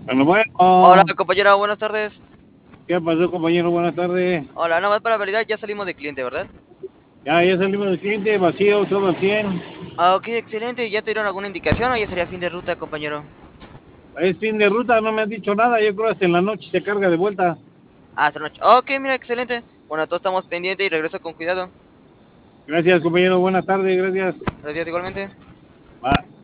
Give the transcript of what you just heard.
Bueno, Hola, compañero, buenas tardes. ¿qué pasó, compañero? Buenas tardes. Hola, nada más para validar, ya salimos de cliente, ¿verdad? Ya salimos del cliente, vacío, todo al 100. Ah, ok, excelente. ¿Ya te dieron alguna indicación o ya sería fin de ruta, compañero? Es fin de ruta, no me has dicho nada. Yo creo hasta en la noche se carga de vuelta. Ah, hasta la noche. Ok, mira, excelente. Bueno, todos estamos pendientes y regreso con cuidado. Gracias, compañero. Buenas tardes, gracias. Gracias igualmente. Va.